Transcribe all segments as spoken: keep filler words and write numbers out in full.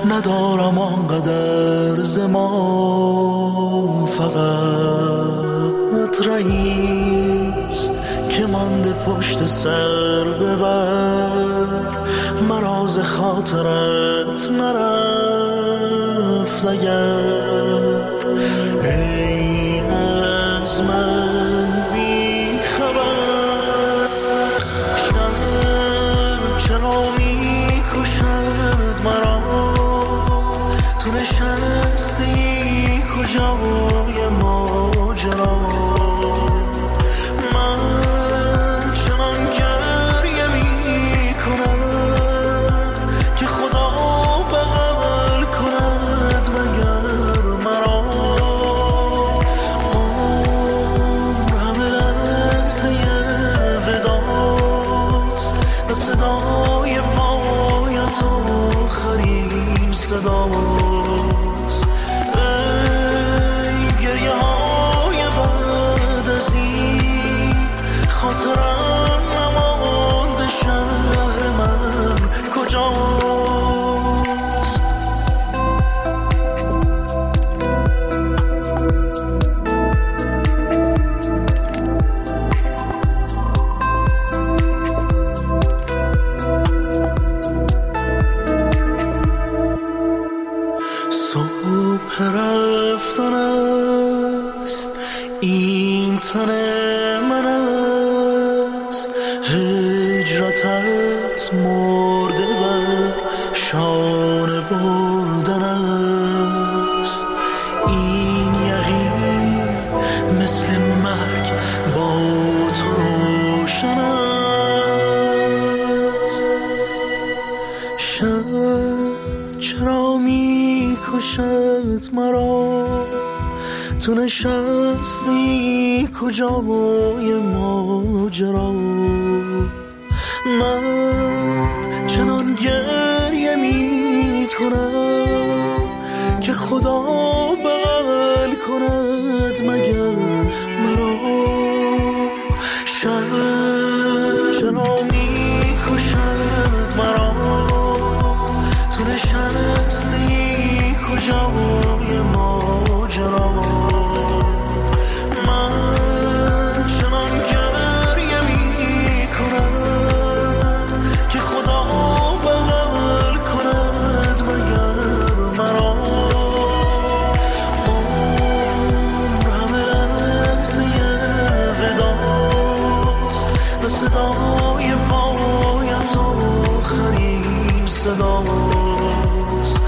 ندارم آنقدر ز ما، فقط رئیست که مانده پشت سر ببر، مراز خاطرت نرفت اگر ای از من بی خبر. شب چرا می کشد مرا، تو نشستی کجای ماجرا، من چنان گریه می کنم که خدا بغل کند مگر مرا. عمر همه لحظه وداست و صدای پایت آخرین صداست. ای گریه های بعد از این خاطرم نمانده، شهر من کجاست؟ صبح رفتن است، این تن من است، هجرتت مرده بر شانه بردن است. این یقین مثل مرگ با تو روشن است. شب چرا می کشد مرا، تو نشستی کجای ماجرا، من چنان گریه می کنم که خدا بغل کند مگر مرا. شب چرا می کشد مرا، تو نشستی کجای ماجرا، من چنان گریه می کنم که خدا بغل کند مگر مرا. عمر همه لحظه وداست و صدای پایت آخرین صداست.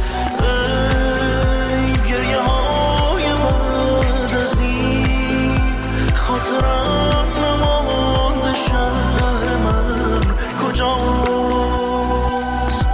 ای گریه های بعد از این خاطرم نمانده، شهر من کجاست؟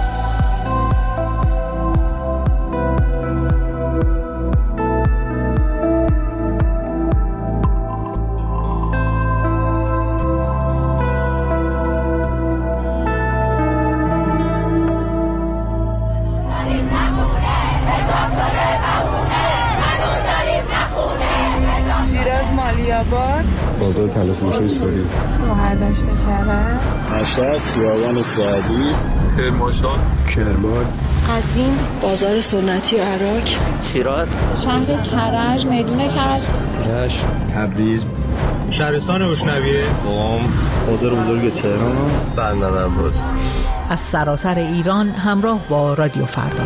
بازار تلفروشی سوری، شوهر داشته کرد، مشهد، خیابان سعدی، کرمانشاه، کرمان، قزوین، بازار سنتی و عراق، شیراز، شهر کرج، میدون کرج، رشت، تبریز، شهرستان بشنویه، قم، بازار بزرگ تهران، بندر عباس. از سراسر ایران همراه با رادیو فردا.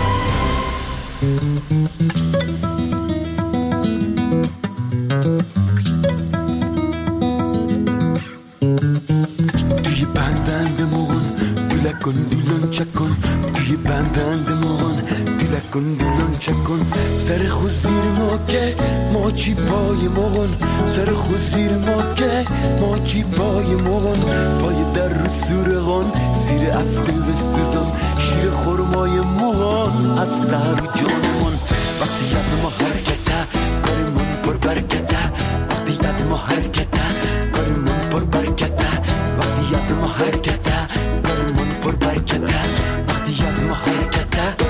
توی بندند مغن دولکن دولن چکن، توی بندند مغن دولکن دولن چکن، سر خود زیر ما که ماچی پای مغن، سر خود زیر ما که ماچی پای مغن، پای در رو سورغان زیر افته و سوزان، شیر خورمای مغن از قهر جانمون. وقتی از ما حرکته کارمون پر برکته، وقتی از ما حرکته کارمون پر برکته، وقتی از ما حرکته کارمون پر برکته، وقتی از ما حرکته.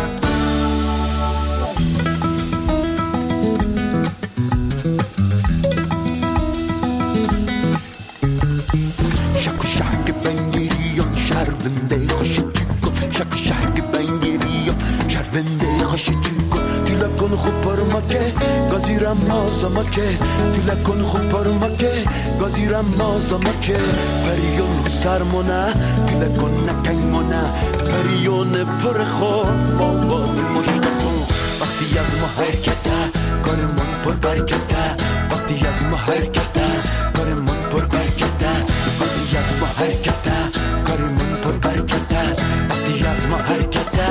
شک و شک بنگیریان شرونده خوش چیکن، شک و شک بنگیریان شرونده vende خوش چیکو دیلا کن خوب پرمکه گازیرم مازمکه دیلا کن خوب پرمکه گازیرم مازمکه پریون رو سرمونه دیلا کن نکنمونه پریون پر خود بابا مشتاقو وقتی از ما حرکته کارمون پر برکته وقتی از ما حرکته کارمون پر برکته وقتی از ما حرکته کارمون پر برکته وقتی از ما حرکته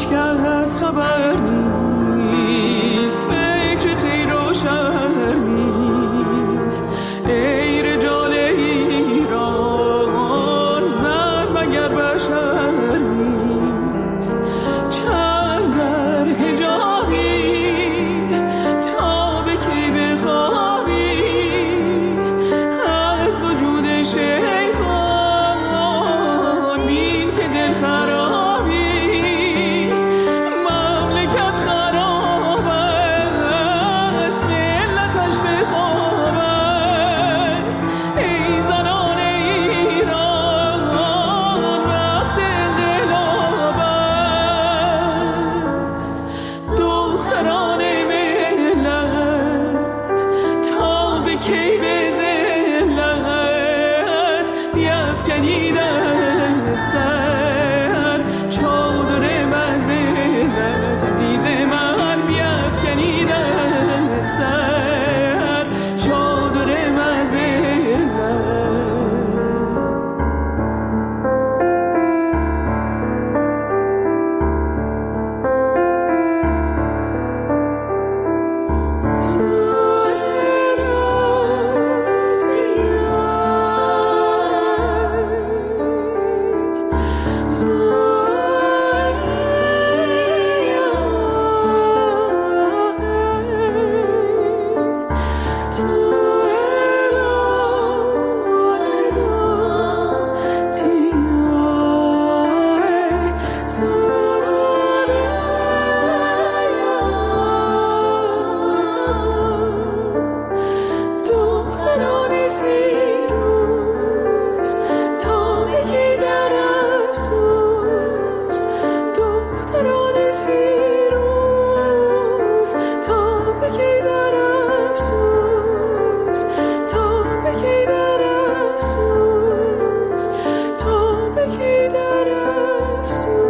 هیچ کس خبر نیست، فکر خیر و شر نیست. ای رجال ایران زن مگر بشر نیست. چند در حجابی تا به کی بخوابی از وجود شیخان بین که دل خرابی. مملکت خراب است ملتش به خواب است. ای زنان ایران وقت انقلاب است. دختران ملت تا به کی به ذلت بیفکنید از سر چادر مذلت. عزیز من بیفکنید از سر چادر مذلت. دختران سیروس تا بگی در افسوس. دختران سیروس تا بگی در افسوس. تا بگی در افسوس. تا بگی در افسوس.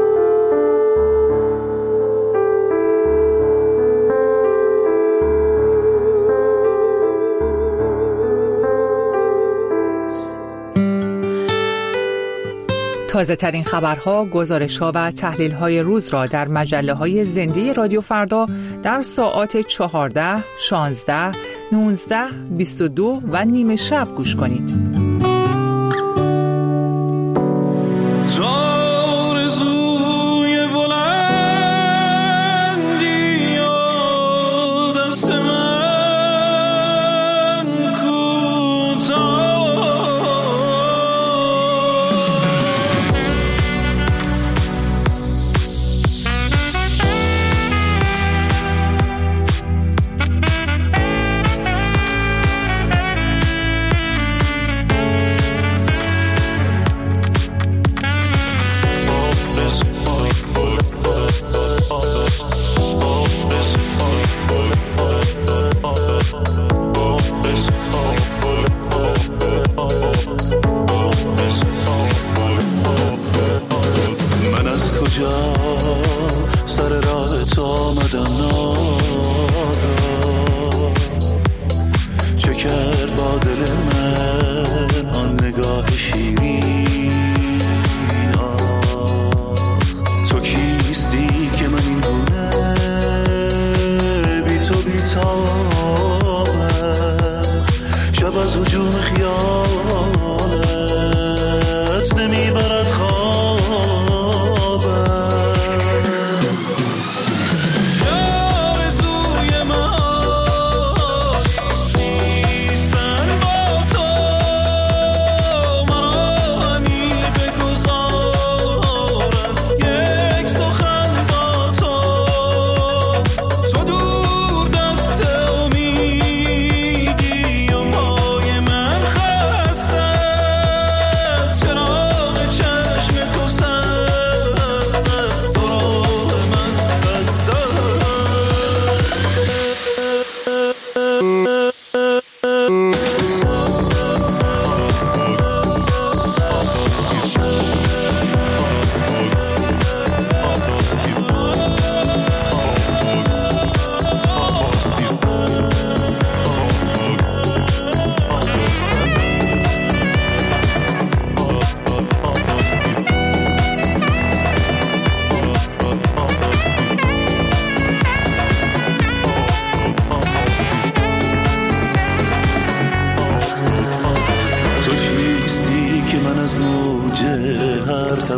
تازه ترین خبرها، گزارش‌ها و تحلیل‌های روز را در مجله‌های زنده رادیو فردا در ساعات چهارده، شانزده، نوزده، بیست و دو و نیمه شب گوش کنید.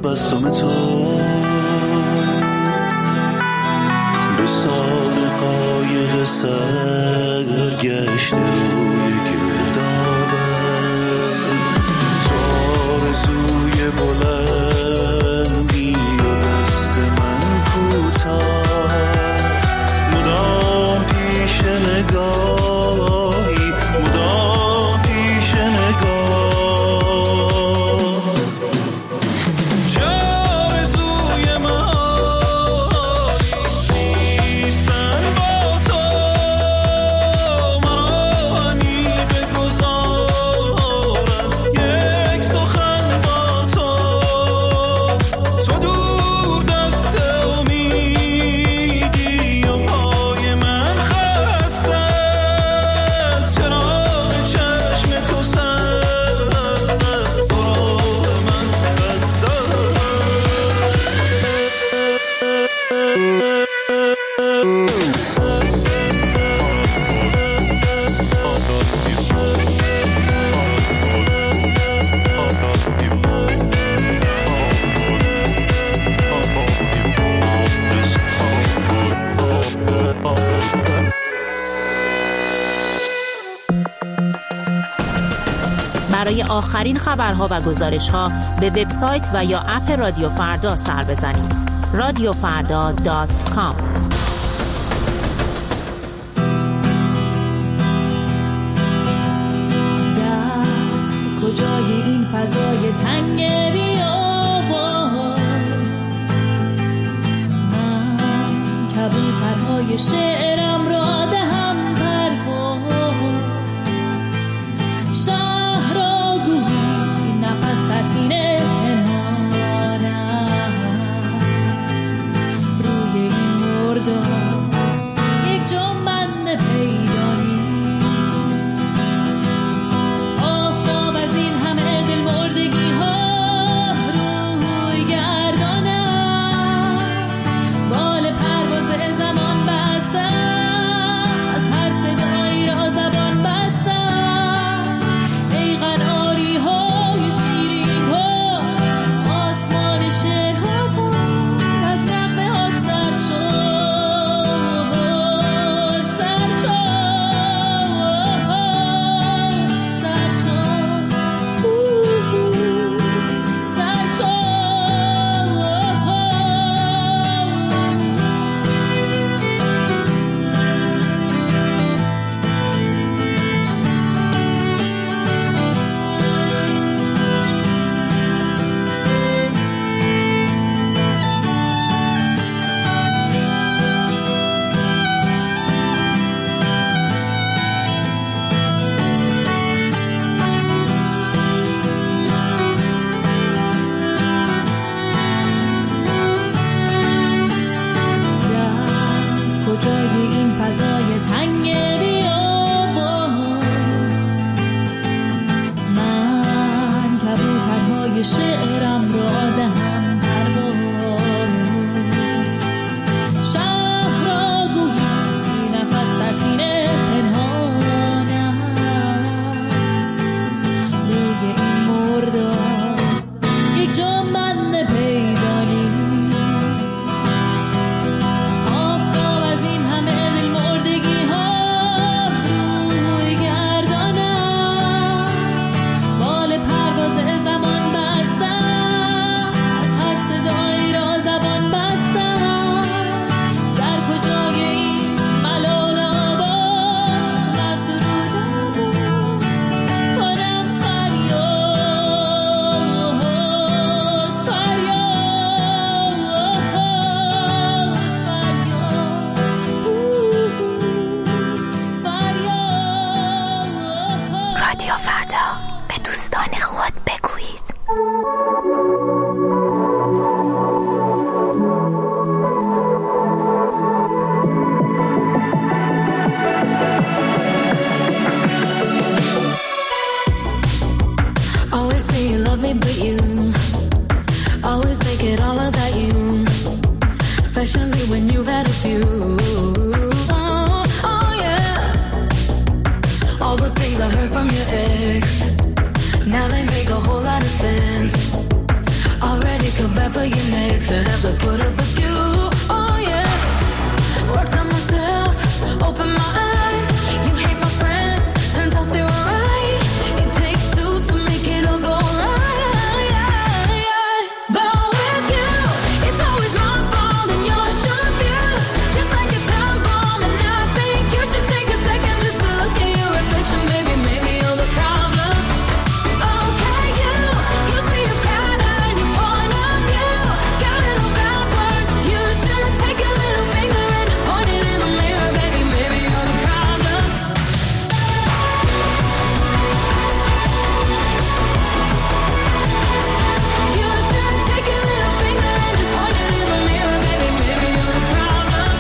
تبسم تو به سان قایق سرگشت روی گردابه تو آرزوی بلندی و دست من کوتاه مدام پیش نگاهی مدام پیش نگاه برای آخرین خبرها و گزارش‌ها به وبسایت و یا اپ رادیو فردا سر بزنید. رادیو فردا دات کام. در کجای این فضای تنگ بیابان من کبوترهای شعرم را دهم پرواز شهر را گویی نفس در سینه پنهان است روی این مردار یک جنبند پیدا نیست آفتاب از این همه دل مردگی ها روی گردان است بال پرواز زمان بسته از هر صدایی را زبان بسته ای قناری های شیرین ها آسمان شعرها تا از نغمه ها سر شد سر شد سر شد سر کجای این فضای تنگ بیابان من کبوترهای شعرم را دهم پرواز شهر را گویی نفس در سینه پنهان است روی این مردار یک جنبند پیدا نیست آفتاب از این همه دل مردگی ها روی گردان است بال پرواز زمان بسته از هر صدایی را زبان بسته در کجای این ملال آباد مسرود آباد کنم فریاد فریاد فریاد رادیو فردا به دوستان خود بگویید. Always say you love me, but you always make it all about you, especially when you've had a few. Oh, oh yeah. All the things I heard from your ex, now they make a whole lot of sense. Already feel bad for your next to have to put up with you. Oh yeah. Worked on myself, open my eyes. You hate my friends, turns out they were right. It takes two to make it all go right. Yeah, yeah. But with you, it's always my fault and you're sure views. Just like a time bomb, and I think you should take a second just to look at your reflection, baby. Maybe you're the problem. Okay, you, you see a pattern, your point of view. Got it all backwards. You should take a little finger and just point it in the mirror, baby. Maybe you're the problem. You should take a little finger and just point it in the mirror, baby. Maybe you're the problem.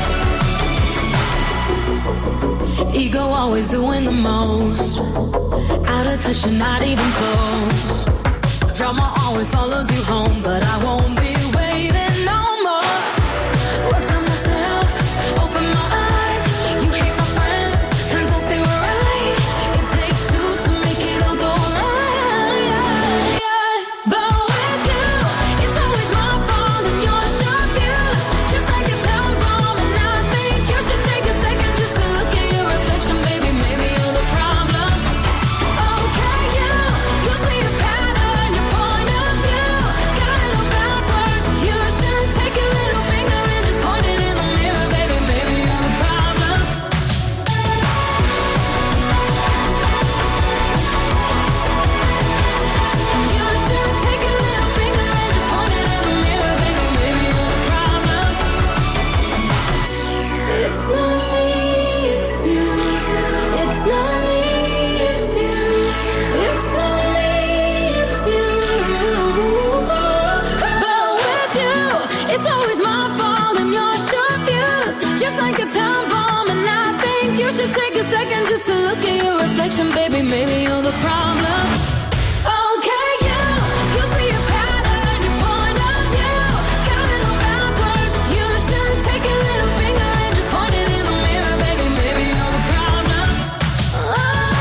Ego always doing the most. Out of touch, you're not even close. Drama always follows you home, but I won't be waiting no more. Worked on myself, open my eyes. You hate my friends, turns out they were right. It takes two to make it all go right. Yeah, yeah. But with you, it's always my fault and you're sure views. Just like a time bomb, and I think you should take a second just to look at your reflection, baby. Maybe you're the problem. Okay, you, you see a pattern, your point of view. Got it all backwards. You should take a little finger and just point it in the mirror, baby. Maybe you're the problem. You should take a little finger and just point it in the mirror, baby. Maybe you're the problem. It's not me, it's you. It's not me, it's you. It's not me, it's you. But with you, it's always my fault and you're sure views. Just like a time bomb, and I think you should take a second just to look at your reflection, baby. Maybe you're the problem. Okay, you, you see a pattern, your point of view. Got it all backwards. You should take a little finger and just point it in the mirror, baby. Maybe you're the problem. Oh.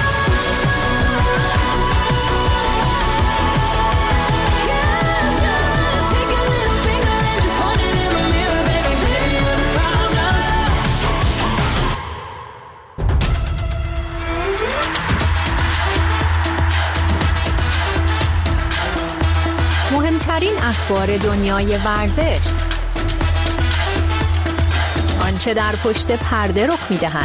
Yeah, just take a little finger and just point it in the mirror, baby. Maybe you're the problem. مهمترین اخبار دنیای ورزش، آنچه در پشت پرده رخ می‌دهد،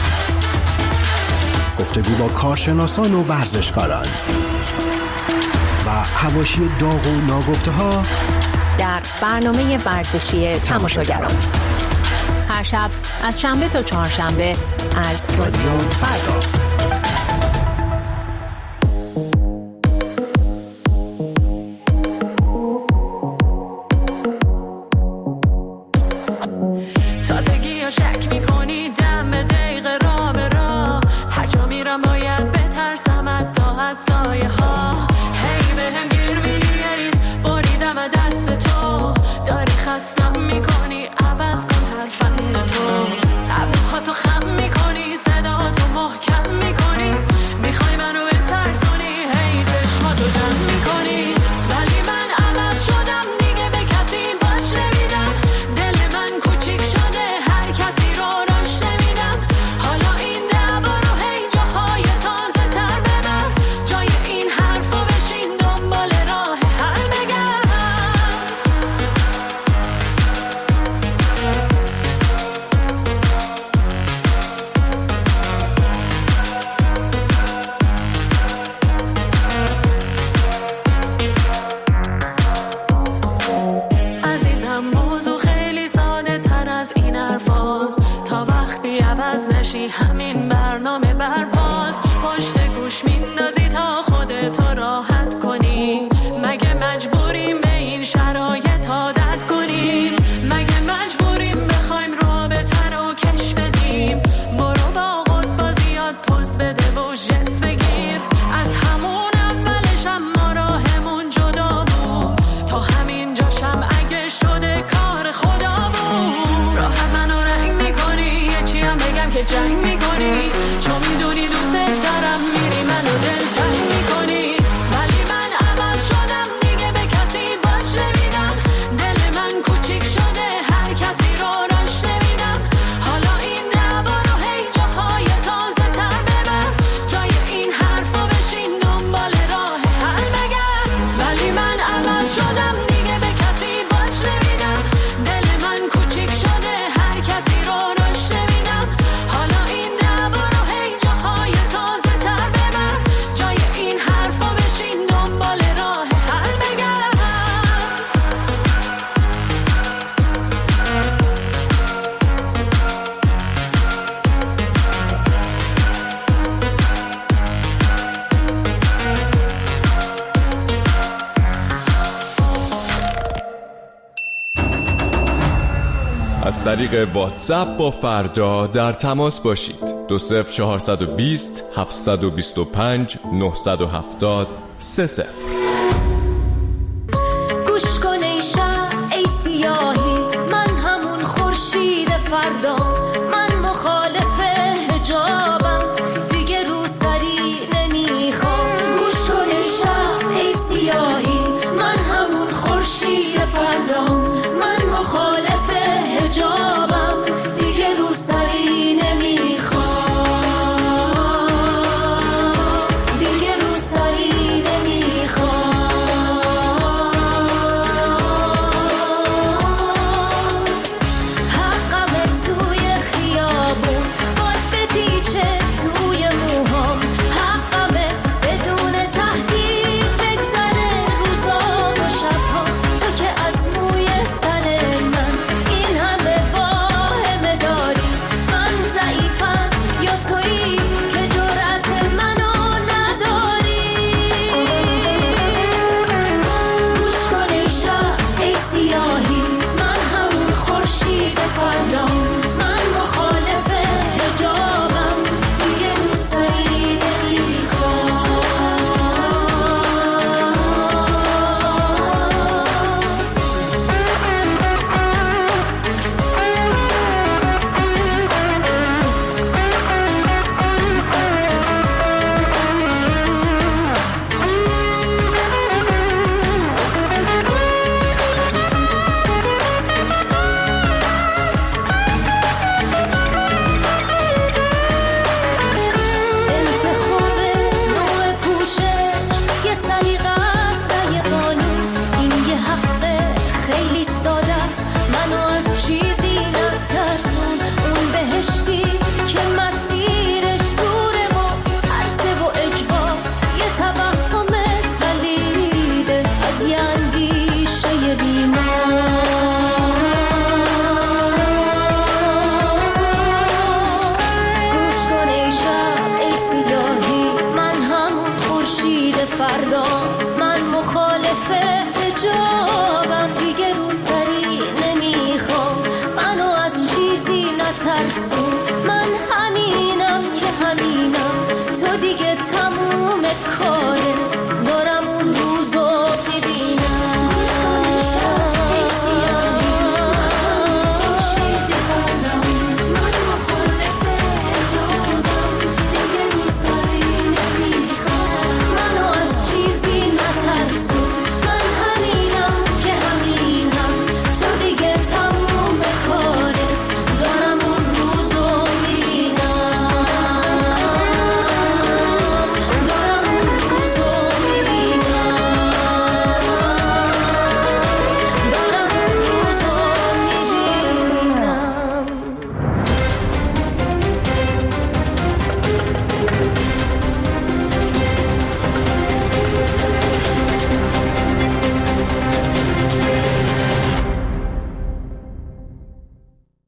گفتگو با کارشناسان و ورزشکاران و حواشی داغ و ناگفته‌ها در برنامه ورزشی تماشاگران. هر شب از شنبه تا چهارشنبه از رادیو فردا. تازگی ها شک میکنی دم به دقیقه را به را. هر جا میرم باید بترسم حتی از سایه ها. هی به هم گیر میری یه ریز بریدم از دست تو. داری خستم میکنی عوض کن ترفند تو. ابروها تو خم میکنی صدا تو محکم میکنی. میخوای منو بترسونی هی چشما تو جمع میکنی. ولی من عوض شدم دیگه به کسی باش نمیدم. دل من کوچیک شده هر کسی رو راش نمیدم. حالا این دعوا رو هی جاهای تازه تر ببر. جای این حرفو بشین دنبال راه حل بگرد. عزیزم موضوع خیلی ساده تر از این حرفاست. تا وقتی عوض نشی همین برنامه برپاست. پشت گوش میندازی تا خودتو راحت کنی. مگه مجبوریم به این شرایط عادت کنیم؟ مگه مجبوریم بخوایم رابطه رو کش بدیم؟ برو با خود بازیات پوز بده و جس بگیر. از همون اولش اما راهمون جدا بود. تا همین جاشم اگه شده کار خدا بود. راحت منو رنگ میکنی یه چی هم بگم که جنگ میکنی. چون میدونی دوست دارم میری منو دل تنگ میکنی. ولی من عوض شدم دیگه به کسی باش از طریق واتساپ با فردا در تماس باشید. دو صفر چهارصد و بیست هفتصد و بیست و پنج نهصد و هفتاد سه صفر. گوش کن ای شب ای سیاهی، من همون خورشید فردا، من مخالف حجابم، دیگه رو سری نمیخوام. گوش کن ای شب ای سیاهی، من همون خورشید فردا، من مخالف حجابم، دیگه رو سری نمیخوام، دیگه رو سری نمیخوام. حقم توی خیابون باد بپیچه توی موهام، حقمه بدون تهدید بگذره روزا و شبها. تو که از موی سر من این همه واهمه داری، من ضعیفم یا تویی که جرأت منو نداری. گوش کن ای شب ای سیاهی، من همون خورشید فردا، من مخالف حجابم، دیگه رو سری نمیخوام. انتخاب نوع پوشش یه سلیقه است نه یه قانون، این یه حق خیلی ساده است، منو از چیزی نترسون. اون بهشتی که مسیرش زوره و ترسه و اجبار، یه توهم پلیده از یه اندیشه بیمار. گوش کن ای شب ای سیاهی، من همون خورشید فردا، من مخالف حجابم، دیگه رو سری نمیخوام، منو از چیزی نترسون. من همینم که همینم، تو دیگه تموم کار